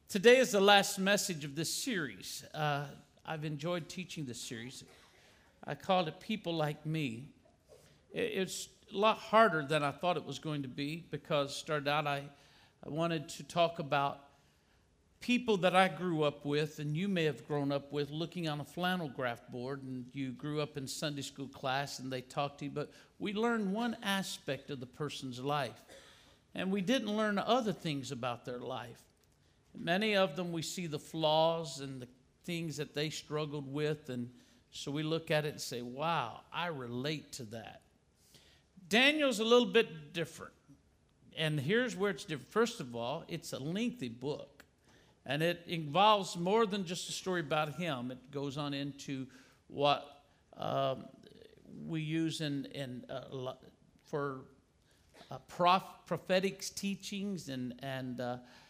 Today is the last message of this series. I've enjoyed teaching this series. I called it People Like Me. It's a lot harder than I thought it was going to be because started out I wanted to talk about people that I grew up with and you may have grown up with, looking on a flannel graph board, and you grew up in Sunday school class and they talked to you, but we learned one aspect of the person's life and we didn't learn other things about their life. Many of them we see the flaws and the things that they struggled with, and so we look at it and say, wow, I relate to that. Daniel's a little bit different, and here's where it's different. First of all, it's a lengthy book, and it involves more than just a story about him. It goes on into what we use for prophetic teachings, and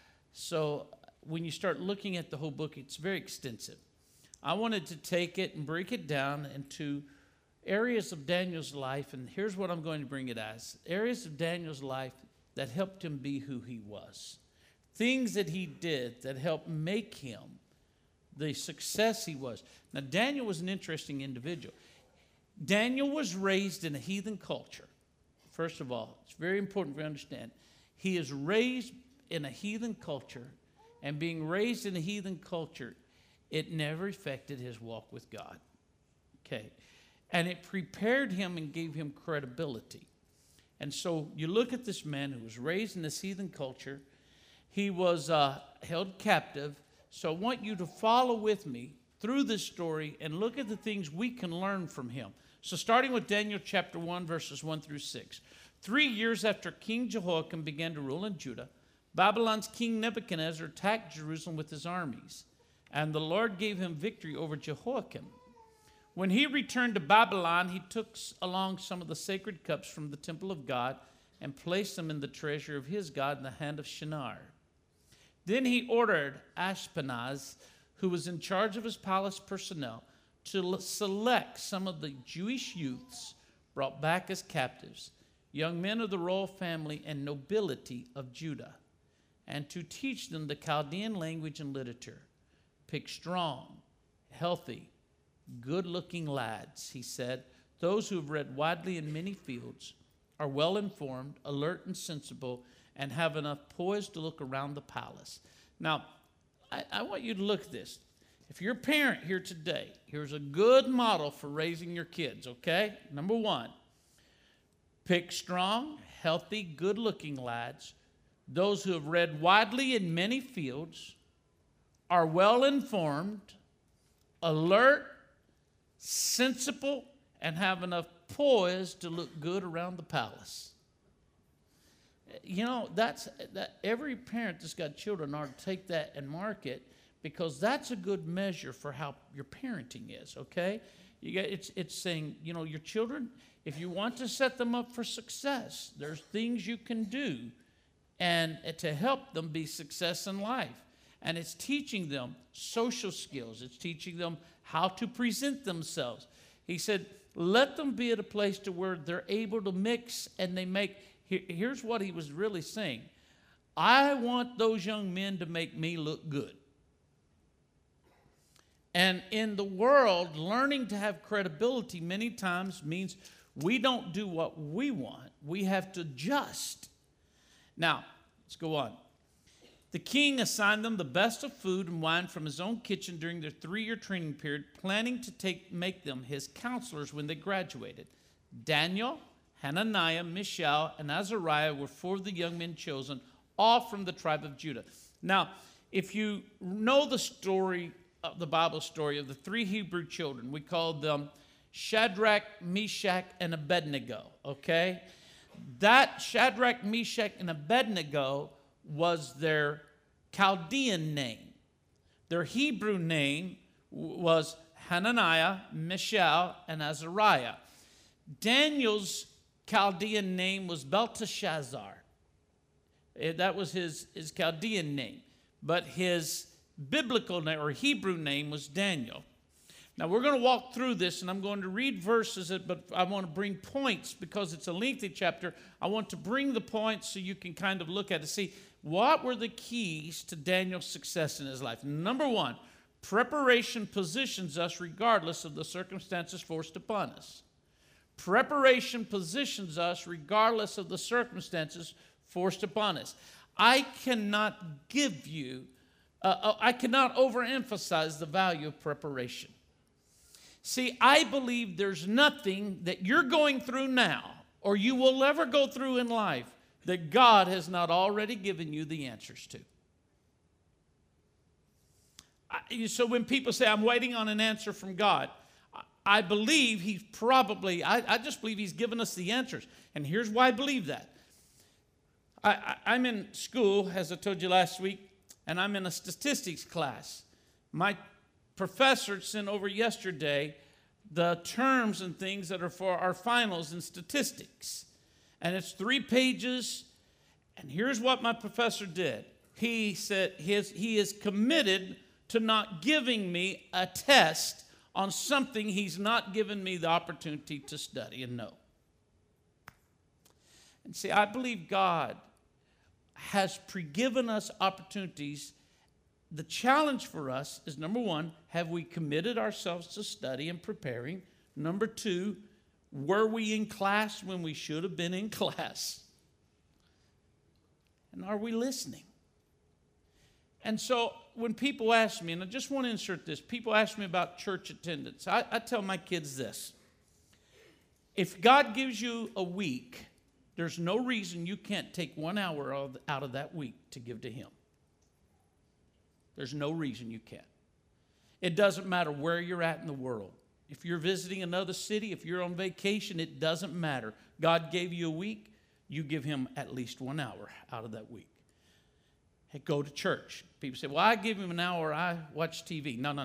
so when you start looking at the whole book, it's very extensive. I wanted to take it and break it down into areas of Daniel's life, and here's what I'm going to bring it as. Areas of Daniel's life that helped him be who he was. Things that he did that helped make him the success he was. Now, Daniel was an interesting individual. Daniel was raised in a heathen culture. First of all, it's very important for you to understand. He is raised in a heathen culture, and being raised in a heathen culture, it never affected his walk with God. Okay. And it prepared him and gave him credibility. And so you look at this man who was raised in this heathen culture. He was held captive. So I want you to follow with me through this story and look at the things we can learn from him. So starting with Daniel chapter 1, verses 1 through 6. 3 years after King Jehoiakim began to rule in Judah, Babylon's king Nebuchadnezzar attacked Jerusalem with his armies, and the Lord gave him victory over Jehoiakim. When he returned to Babylon, he took along some of the sacred cups from the temple of God and placed them in the treasure of his God in the hand of Shinar. Then he ordered Ashpenaz, who was in charge of his palace personnel, to select some of the Jewish youths brought back as captives, young men of the royal family and nobility of Judah, and to teach them the Chaldean language and literature. Pick strong, healthy, good-looking lads, he said, those who have read widely in many fields, are well-informed, alert and sensible, and have enough poise to look around the palace. Now, I want you to look at this. If you're a parent here today, here's a good model for raising your kids, okay? Number one, pick strong, healthy, good-looking lads, those who have read widely in many fields, are well-informed, alert, sensible, and have enough poise to look good around the palace. You know, that every parent that's got children ought to take that and mark it, because that's a good measure for how your parenting is, okay? It's saying, you know, your children, if you want to set them up for success, there's things you can do and to help them be success in life. And it's teaching them social skills. It's teaching them how to present themselves. He said, let them be at a place to where they're able to mix and they make. Here's what he was really saying. I want those young men to make me look good. And in the world, learning to have credibility many times means we don't do what we want. We have to adjust. Now, let's go on. The king assigned them the best of food and wine from his own kitchen during their 3-year training period, planning to make them his counselors when they graduated. Daniel, Hananiah, Mishael, and Azariah were 4 of the young men chosen, all from the tribe of Judah. Now, if you know the story, the Bible story of the 3 Hebrew children, we called them Shadrach, Meshach, and Abednego, okay? That Shadrach, Meshach, and Abednego was their Chaldean name. Their Hebrew name was Hananiah, Mishael, and Azariah. Daniel's Chaldean name was Belteshazzar. That was his Chaldean name. But his biblical name or Hebrew name was Daniel. Now, we're going to walk through this, and I'm going to read verses, but I want to bring points because it's a lengthy chapter. I want to bring the points so you can kind of look at it. See, What were the keys to Daniel's success in his life? Number one, preparation positions us regardless of the circumstances forced upon us. Preparation positions us regardless of the circumstances forced upon us. I cannot overemphasize the value of preparation. See, I believe there's nothing that you're going through now or you will ever go through in life that God has not already given you the answers to. So when people say, I'm waiting on an answer from God, I believe he's probably, I just believe he's given us the answers. And here's why I believe that. I'm in school, as I told you last week, and I'm in a statistics class. My professor sent over yesterday the terms and things that are for our finals in statistics. And it's 3 pages. And here's what my professor did. He said he is committed to not giving me a test on something he's not given me the opportunity to study and know. And see, I believe God has given us opportunities. The challenge for us is, number one, have we committed ourselves to study and preparing? Number two, were we in class when we should have been in class? And are we listening? And so when people ask me, and I just want to insert this, people ask me about church attendance. I tell my kids this. If God gives you a week, there's no reason you can't take 1 hour out of that week to give to him. There's no reason you can't. It doesn't matter where you're at in the world. If you're visiting another city, if you're on vacation, it doesn't matter. God gave you a week, you give him at least 1 hour out of that week. Hey, go to church. People say, well, I give him an hour, I watch TV. No.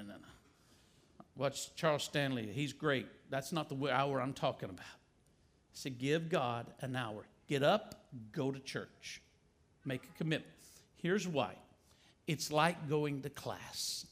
Watch Charles Stanley. He's great. That's not the hour I'm talking about. I said, give God an hour. Get up, go to church. Make a commitment. Here's why. It's like going to class.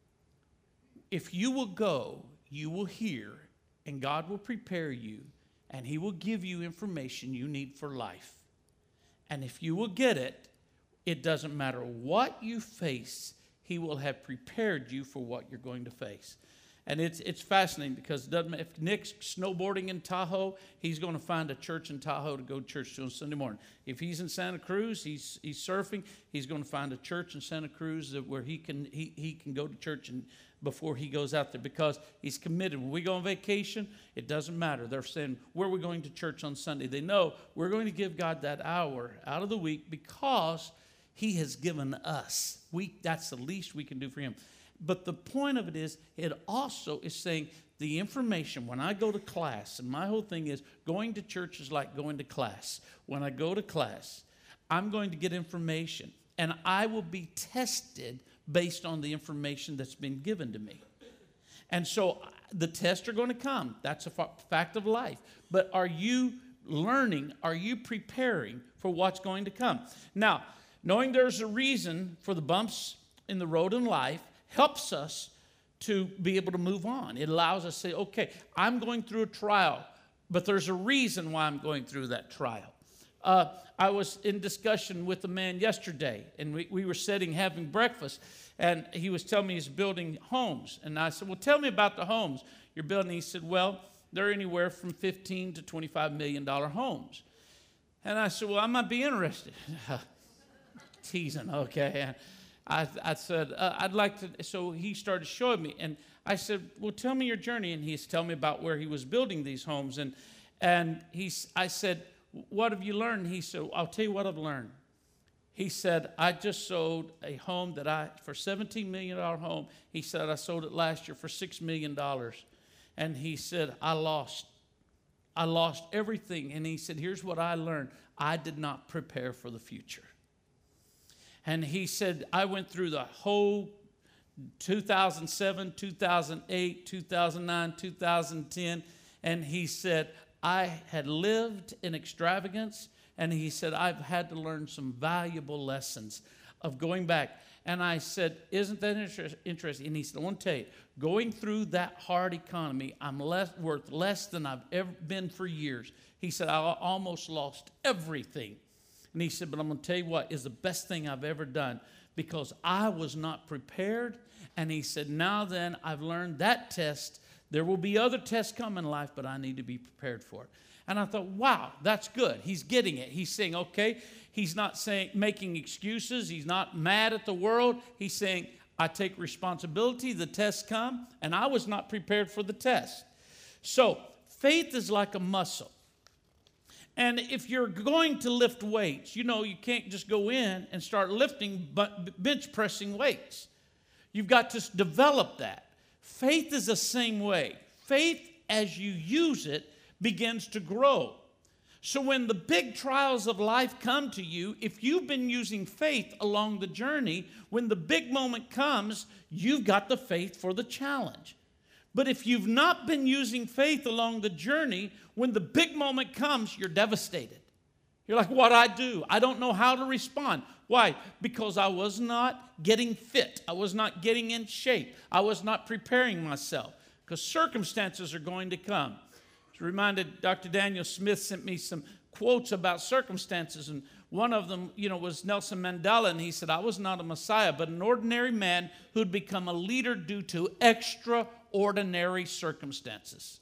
If you will go, you will hear, and God will prepare you, and he will give you information you need for life. And if you will get it, it doesn't matter what you face, he will have prepared you for what you're going to face. And it's fascinating because if Nick's snowboarding in Tahoe, he's going to find a church in Tahoe to go to church to on Sunday morning. If he's in Santa Cruz, he's surfing, he's going to find a church in Santa Cruz where he can go to church and before he goes out there because he's committed. When we go on vacation, it doesn't matter. They're saying, where are we going to church on Sunday? They know we're going to give God that hour out of the week because he has given us. That's the least we can do for him. But the point of it is, it also is saying the information, when I go to class, and my whole thing is going to church is like going to class. When I go to class, I'm going to get information, and I will be tested based on the information that's been given to me. And so the tests are going to come. That's a fact of life. But are you learning? Are you preparing for what's going to come? Now, knowing there's a reason for the bumps in the road in life helps us to be able to move on. It allows us to say, okay, I'm going through a trial, but there's a reason why I'm going through that trial. I was in discussion with a man yesterday, and we were sitting having breakfast, and he was telling me he's building homes. And I said, well, tell me about the homes you're building. He said, well, they're anywhere from $15 to $25 million homes. And I said, well, I might be interested. Teasing, okay. I said, I'd like to, so he started showing me, and I said, well, tell me your journey, and he's telling me about where he was building these homes, and I said, what have you learned? He said, I'll tell you what I've learned. He said, I just sold a home for $17 million home. He said, I sold it last year for $6 million, and he said, I lost everything, and he said, here's what I learned. I did not prepare for the future. And he said, I went through the whole 2007, 2008, 2009, 2010. And he said, I had lived in extravagance. And he said, I've had to learn some valuable lessons of going back. And I said, isn't that interesting? And he said, I want to tell you, going through that hard economy, I'm worth less than I've ever been for years. He said, I almost lost everything. And he said, but I'm going to tell you what is the best thing I've ever done, because I was not prepared. And he said, now then, I've learned that test. There will be other tests come in life, but I need to be prepared for it. And I thought, wow, that's good. He's getting it. He's saying, okay, he's not saying making excuses. He's not mad at the world. He's saying, I take responsibility. The tests come, and I was not prepared for the test. So faith is like a muscle. And if you're going to lift weights, you know, you can't just go in and start lifting bench pressing weights. You've got to develop that. Faith is the same way. Faith, as you use it, begins to grow. So when the big trials of life come to you, if you've been using faith along the journey, when the big moment comes, you've got the faith for the challenge. But if you've not been using faith along the journey, when the big moment comes, you're devastated. You're like, what I do? I don't know how to respond. Why? Because I was not getting fit. I was not getting in shape. I was not preparing myself, because circumstances are going to come. It's reminded, Dr. Daniel Smith sent me some quotes about circumstances, and one of them, was Nelson Mandela, and he said, I was not a Messiah, but an ordinary man who'd become a leader due to extraordinary circumstances.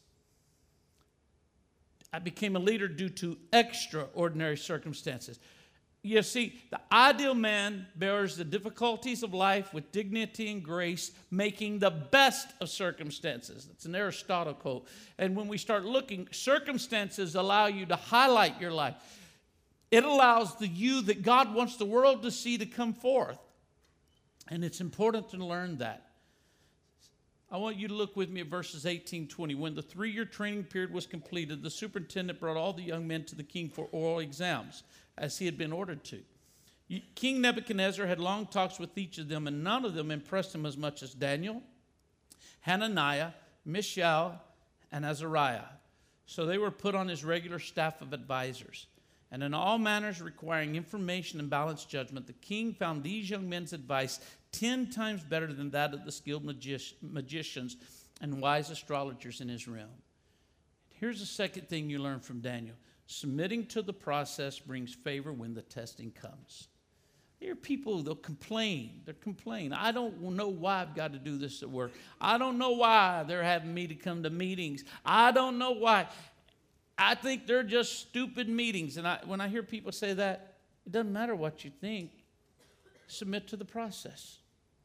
I became a leader due to extraordinary circumstances. You see, the ideal man bears the difficulties of life with dignity and grace, making the best of circumstances. That's an Aristotle quote. And when we start looking, circumstances allow you to highlight your life. It allows the you that God wants the world to see to come forth. And it's important to learn that. I want you to look with me at verses 18-20. When the 3-year training period was completed, the superintendent brought all the young men to the king for oral exams, as he had been ordered to. King Nebuchadnezzar had long talks with each of them, and none of them impressed him as much as Daniel, Hananiah, Mishael, and Azariah. So they were put on his regular staff of advisors. And in all matters requiring information and balanced judgment, the king found these young men's advice 10 times better than that of the skilled magicians and wise astrologers in his realm. Here's the second thing you learn from Daniel. Submitting to the process brings favor when the testing comes. There are people, they'll complain. They're complaining. I don't know why I've got to do this at work. I don't know why they're having me to come to meetings. I don't know why. I think they're just stupid meetings. And when I hear people say that, it doesn't matter what you think. Submit to the process.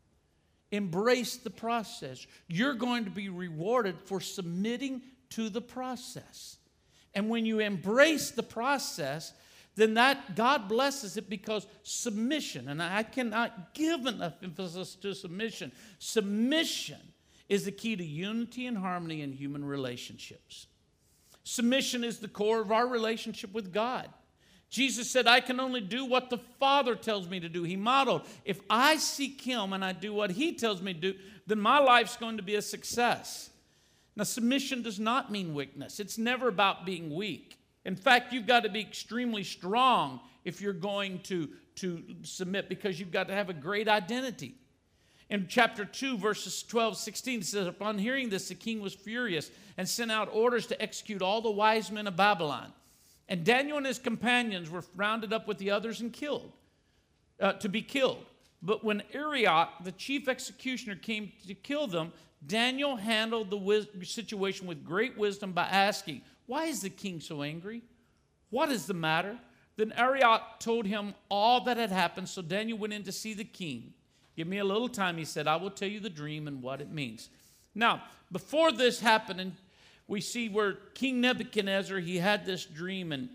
Embrace the process. You're going to be rewarded for submitting to the process. And when you embrace the process, then that God blesses it, because submission, and I cannot give enough emphasis to submission. Submission is the key to unity and harmony in human relationships. Submission is the core of our relationship with God. Jesus said, I can only do what the Father tells me to do. He modeled, if I seek Him and I do what He tells me to do, then my life's going to be a success. Now, submission does not mean weakness. It's never about being weak. In fact, you've got to be extremely strong if you're going to submit, because you've got to have a great identity. In chapter 2, verses 12-16, it says, upon hearing this, the king was furious and sent out orders to execute all the wise men of Babylon. And Daniel and his companions were rounded up with the others and killed, to be killed. But when Arioch, the chief executioner, came to kill them, Daniel handled the situation with great wisdom by asking, why is the king so angry? What is the matter? Then Arioch told him all that had happened, so Daniel went in to see the king. Give me a little time, he said. I will tell you the dream and what it means. Now, before this happened, and we see where King Nebuchadnezzar, he had this dream, and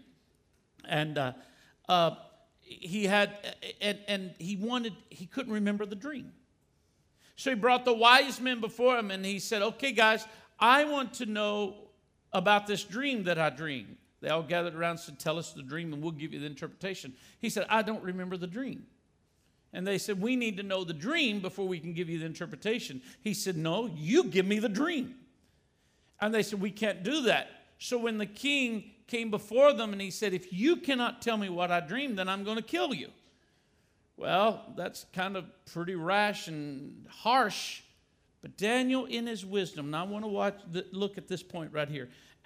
he couldn't remember the dream. So he brought the wise men before him, and he said, okay, guys, I want to know about this dream that I dreamed. They all gathered around and said, tell us the dream, and we'll give you the interpretation. He said, I don't remember the dream. And they said, we need to know the dream before we can give you the interpretation. He said, no, you give me the dream. And they said, we can't do that. So when the king came before them and he said, if you cannot tell me what I dreamed, then I'm going to kill you. Well, that's kind of pretty rash and harsh. But Daniel, in his wisdom, and I want to look at this point right here.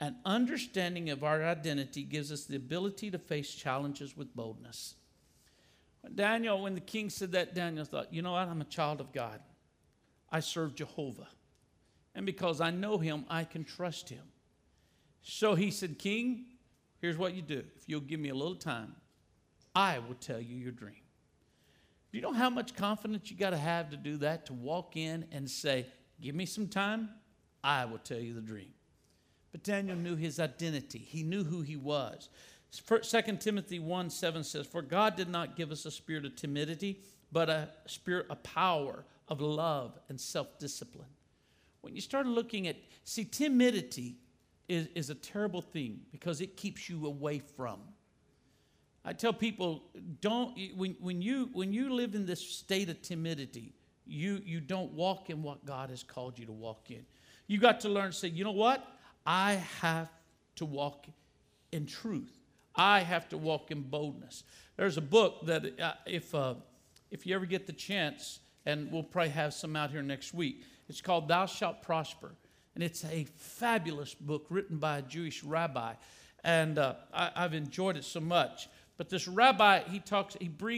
An understanding of our identity gives us the ability to face challenges with boldness. When the king said that, Daniel thought, you know what? I'm a child of God. I serve Jehovah. And because I know him, I can trust him. So he said, King, here's what you do. If you'll give me a little time, I will tell you your dream. Do you know how much confidence you got to have to do that? To walk in and say, give me some time, I will tell you the dream. But Daniel knew his identity. He knew who he was. 2 Timothy 1:7 says, for God did not give us a spirit of timidity, but a spirit of power, of love, and self-discipline. When you start looking at, timidity is a terrible thing because it keeps you away from. I tell people, when you live in this state of timidity, you don't walk in what God has called you to walk in. You got to learn to say, you know what? I have to walk in truth. I have to walk in boldness. There's a book that if you ever get the chance, and we'll probably have some out here next week, it's called Thou Shalt Prosper. And it's a fabulous book written by a Jewish rabbi. And I've enjoyed it so much. But this rabbi, he talks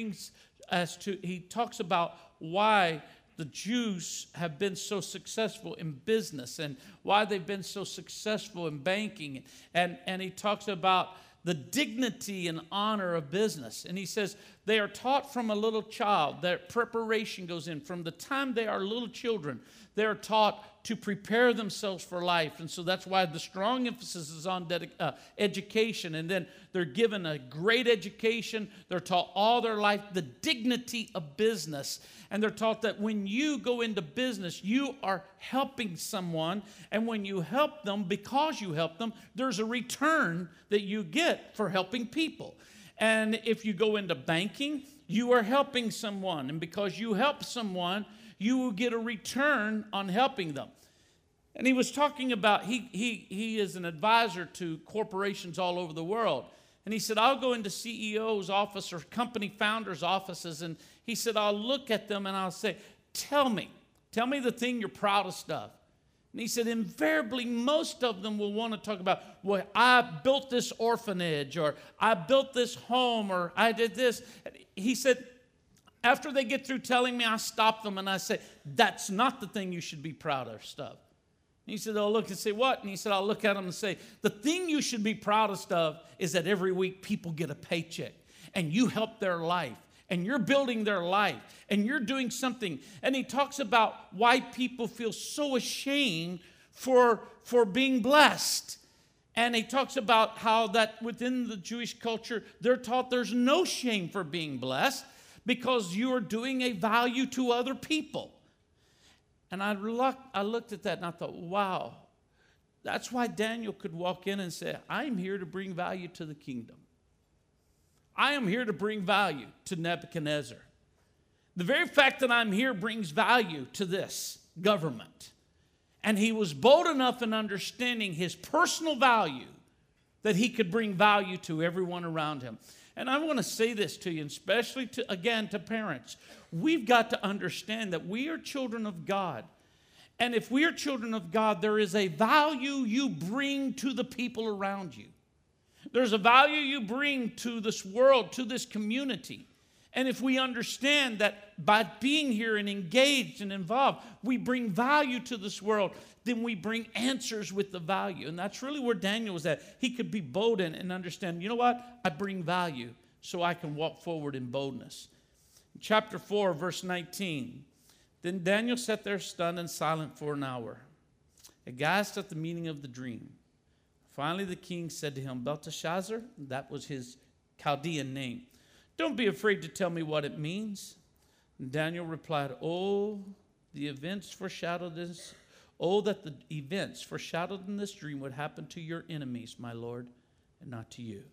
about why the Jews have been so successful in business and why they've been so successful in banking. And he talks about the dignity and honor of business. And he says they are taught from a little child. Their preparation goes in. From the time they are little children, they are taught to prepare themselves for life. And so that's why the strong emphasis is on education. And then they're given a great education. They're taught all their life the dignity of business. And they're taught that when you go into business, you are helping someone. And when you help them, because you help them, there's a return that you get for helping people. And if you go into banking, you are helping someone. And because you help someone, you will get a return on helping them. And he was talking about, he is an advisor to corporations all over the world. And he said, I'll go into CEO's office or company founders' offices. And he said, I'll look at them and I'll say, tell me the thing you're proudest of. And he said, invariably, most of them will want to talk about, well, I built this orphanage, or I built this home, or I did this. He said, after they get through telling me, I stop them and I say, that's not the thing you should be proud of. And he said, I'll look and say, what? And he said, I'll look at them and say, the thing you should be proudest of is that every week people get a paycheck and you help their life and you're building their life and you're doing something. And he talks about why people feel so ashamed for being blessed. And he talks about how that within the Jewish culture, they're taught there's no shame for being blessed, because you are doing a value to other people. And I looked at that and I thought, wow, that's why Daniel could walk in and say, I'm here to bring value to the kingdom. I am here to bring value to Nebuchadnezzar. The very fact that I'm here brings value to this government. And he was bold enough in understanding his personal value that he could bring value to everyone around him. And I want to say this to you, especially to parents. We've got to understand that we are children of God. And if we are children of God, there is a value you bring to the people around you. There's a value you bring to this world, to this community. And if we understand that by being here and engaged and involved, we bring value to this world, then we bring answers with the value. And that's really where Daniel was at. He could be bold and understand, you know what? I bring value so I can walk forward in boldness. Chapter 4, verse 19. Then Daniel sat there stunned and silent for an hour, aghast at the meaning of the dream. Finally the king said to him, Belteshazzar, that was his Chaldean name, don't be afraid to tell me what it means. And Daniel replied, that the events foreshadowed in this dream would happen to your enemies, my Lord, and not to you.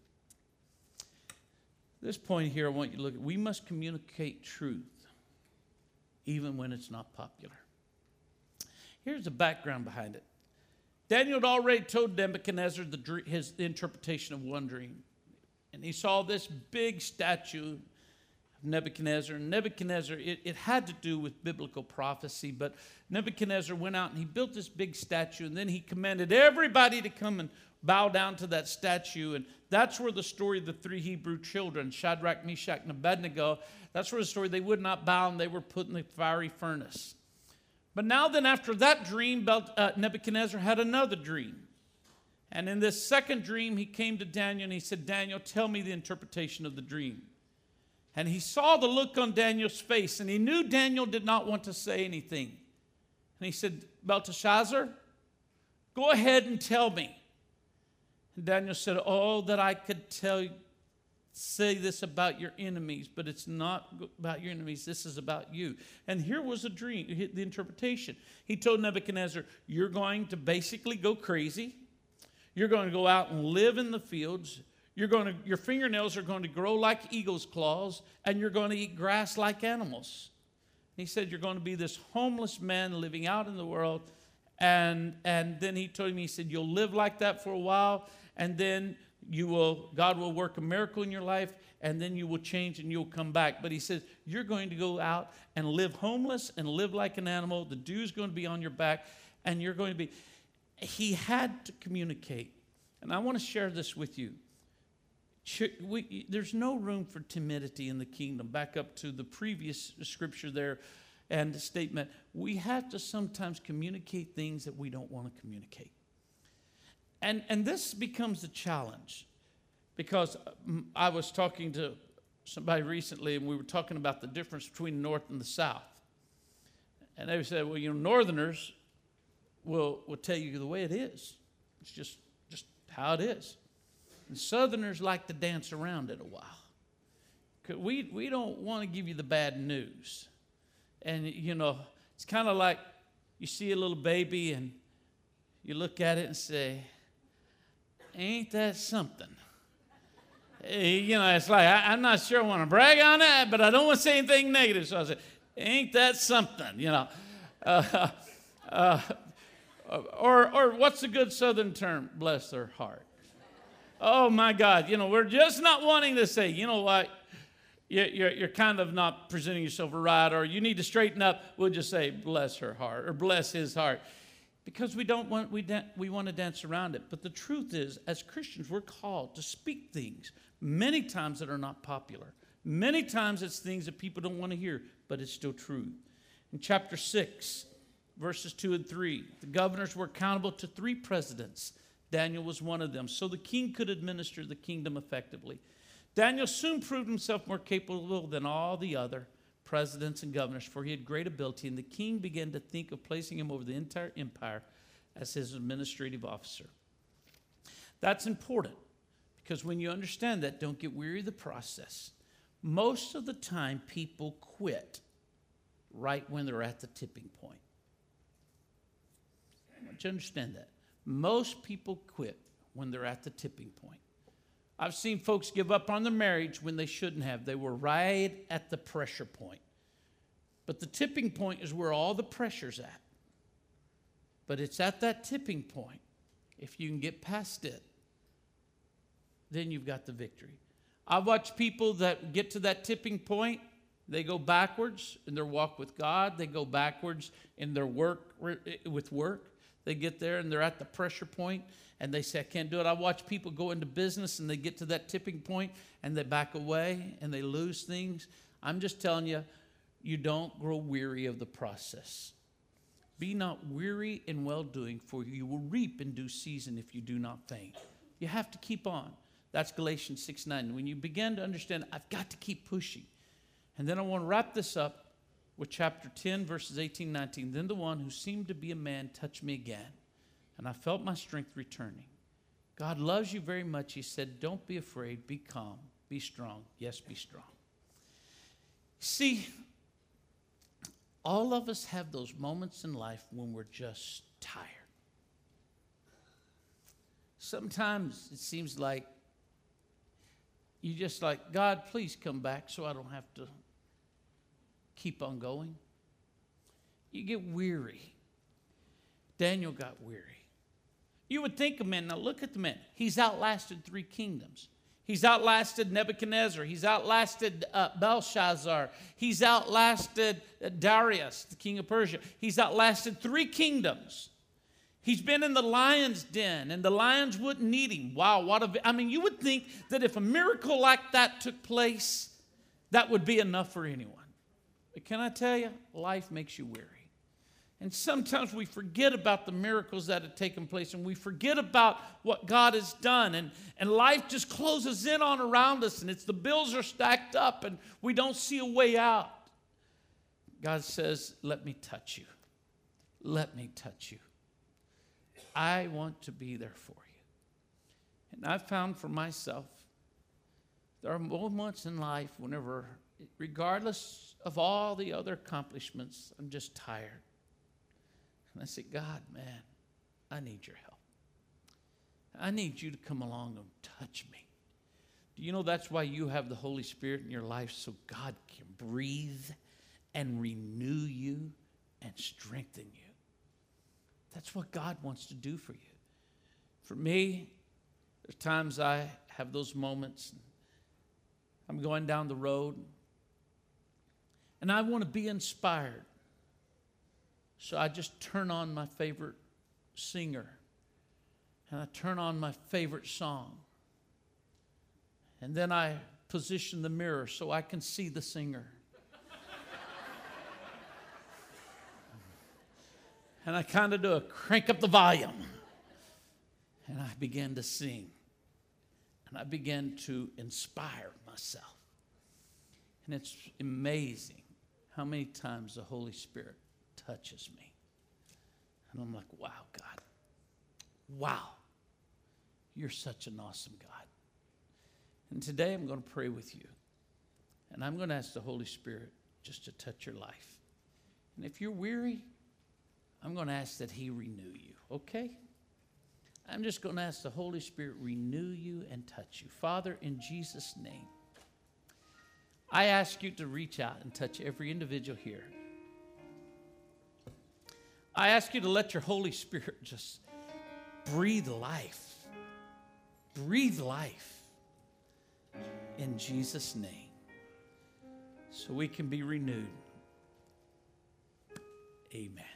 This point here, I want you to look at, we must communicate truth, even when it's not popular. Here's the background behind it. Daniel had already told Nebuchadnezzar the interpretation of one dream. And he saw this big statue Nebuchadnezzar. And Nebuchadnezzar, it had to do with biblical prophecy, but Nebuchadnezzar went out and he built this big statue, and then he commanded everybody to come and bow down to that statue. And that's where the story of the three Hebrew children, Shadrach, Meshach, and Abednego, that's where the story, they would not bow and they were put in the fiery furnace. But now then, after that dream, Nebuchadnezzar had another dream. And in this second dream, he came to Daniel and he said, Daniel, tell me the interpretation of the dream. And he saw the look on Daniel's face, and he knew Daniel did not want to say anything. And he said, Belteshazzar, go ahead and tell me. And Daniel said, oh, that I could say this about your enemies, but it's not about your enemies. This is about you. And here was the dream, the interpretation. He told Nebuchadnezzar, you're going to basically go crazy. You're going to go out and live in the fields. Your fingernails are going to grow like eagle's claws, and you're going to eat grass like animals. He said, you're going to be this homeless man living out in the world. And then he told me, he said, you'll live like that for a while, and then God will work a miracle in your life, and then you will change and you'll come back. But he says, you're going to go out and live homeless and live like an animal. The dew's going to be on your back, and you're going to be. He had to communicate. And I want to share this with you. There's no room for timidity in the kingdom. Back up to the previous scripture there and the statement. We have to sometimes communicate things that we don't want to communicate. And this becomes a challenge, because I was talking to somebody recently, and we were talking about the difference between the North and the South. And they said, well, Northerners will tell you the way it is. It's just how it is. And Southerners like to dance around it a while. We don't want to give you the bad news. And, it's kind of like you see a little baby and you look at it and say, ain't that something? It's like, I'm not sure I want to brag on that, but I don't want to say anything negative. So I say, ain't that something, Or what's a good Southern term? Bless their heart. Oh, my God. We're just not wanting to say, you know what, you're kind of not presenting yourself right, or you need to straighten up. We'll just say, bless her heart, or bless his heart. Because we want to dance around it. But the truth is, as Christians, we're called to speak things many times that are not popular. Many times it's things that people don't want to hear, but it's still true. In chapter 6, verses 2 and 3, the governors were accountable to 3 presidents. Daniel was one of them, so the king could administer the kingdom effectively. Daniel soon proved himself more capable than all the other presidents and governors, for he had great ability, and the king began to think of placing him over the entire empire as his administrative officer. That's important, because when you understand that, don't get weary of the process. Most of the time, people quit right when they're at the tipping point. I want you to understand that. Most people quit when they're at the tipping point. I've seen folks give up on their marriage when they shouldn't have. They were right at the pressure point. But the tipping point is where all the pressure's at. But it's at that tipping point. If you can get past it, then you've got the victory. I've watched people that get to that tipping point, they go backwards in their walk with God. They go backwards in their work with work. They get there and they're at the pressure point and they say, I can't do it. I watch people go into business and they get to that tipping point and they back away and they lose things. I'm just telling you, you don't grow weary of the process. Be not weary in well-doing, for you will reap in due season if you do not faint. You have to keep on. That's Galatians 6:9. When you begin to understand, I've got to keep pushing. And then I want to wrap this up with chapter 10, verses 18, 19. Then the one who seemed to be a man touched me again, and I felt my strength returning. God loves you very much. He said, don't be afraid. Be calm. Be strong. Yes, be strong. See, all of us have those moments in life when we're just tired. Sometimes it seems like you just like, God, please come back so I don't have to keep on going. You get weary. Daniel got weary. You would think a man, now look at the man. He's outlasted 3 kingdoms. He's outlasted Nebuchadnezzar. He's outlasted Belshazzar. He's outlasted Darius, the king of Persia. He's outlasted 3 kingdoms. He's been in the lion's den, and the lions wouldn't eat him. Wow, you would think that if a miracle like that took place, that would be enough for anyone. But can I tell you, life makes you weary. And sometimes we forget about the miracles that have taken place, and we forget about what God has done, and life just closes in on around us, and the bills are stacked up, and we don't see a way out. God says, let me touch you. Let me touch you. I want to be there for you. And I've found for myself, there are moments in life whenever, regardless of all the other accomplishments, I'm just tired. And I say, God, man, I need your help. I need you to come along and touch me. Do you know that's why you have the Holy Spirit in your life, so God can breathe and renew you and strengthen you? That's what God wants to do for you. For me, there's times I have those moments. I'm going down the road, and I want to be inspired. So I just turn on my favorite singer, and I turn on my favorite song. And then I position the mirror so I can see the singer. And I kind of do a crank up the volume. And I begin to sing. And I begin to inspire myself. And it's amazing how many times the Holy Spirit touches me. And I'm like, wow, God. Wow. You're such an awesome God. And today I'm going to pray with you. And I'm going to ask the Holy Spirit just to touch your life. And if you're weary, I'm going to ask that He renew you, okay? I'm just going to ask the Holy Spirit renew you and touch you. Father, in Jesus' name, I ask you to reach out and touch every individual here. I ask you to let your Holy Spirit just breathe life. Breathe life in Jesus' name so we can be renewed. Amen.